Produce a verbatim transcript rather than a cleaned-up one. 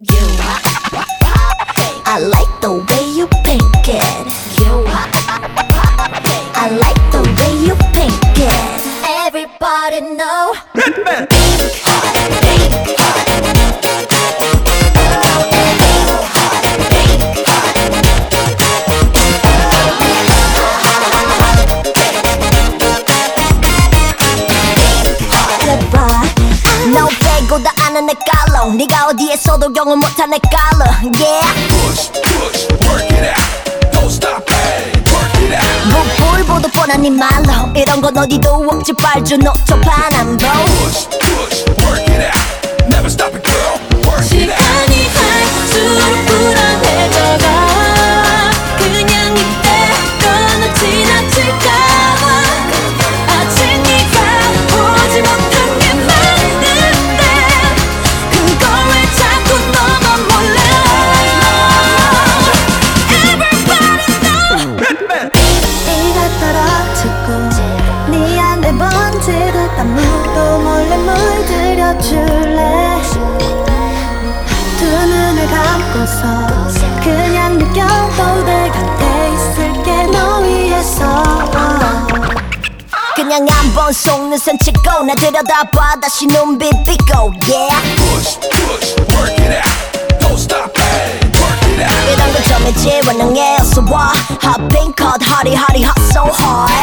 You, I like the way you pink it. You, I like the way you pink it. Everybody know. Redman. 너 빼고 다 아는 내 깔로 네가 어디에서도 경험 못한 내 깔로 yeah. Push, push, work it out. Don't stop, hey, work it out. 무불보도 뻔한 네 말로 이런 건 어디도 없지 빨주 노초 파남보 Push, push, work it out. Never stop it, girl. Work it out. 시간이 갈수록 불안해져가 그냥 이때껏 지나칠까봐 아직 네가 오지 못한 게 많은데 그걸 왜 자꾸 너만 몰라 Everybody know Redman. 네가 떨어지고 네 안에 번지듯 아무도 몰래 물들여줄래 두 눈을 감고서 그냥 느껴도 내 곁에 있을게 너 위해서 그냥 한번 속는 선 치고 나 들여다봐 다시 눈빛 비고 yeah. Push, push, work it out. Don't stop, hey, work it out. 이런 건 점이지 원능해 어서 와 Hot pink hot hotty hotty hot so hard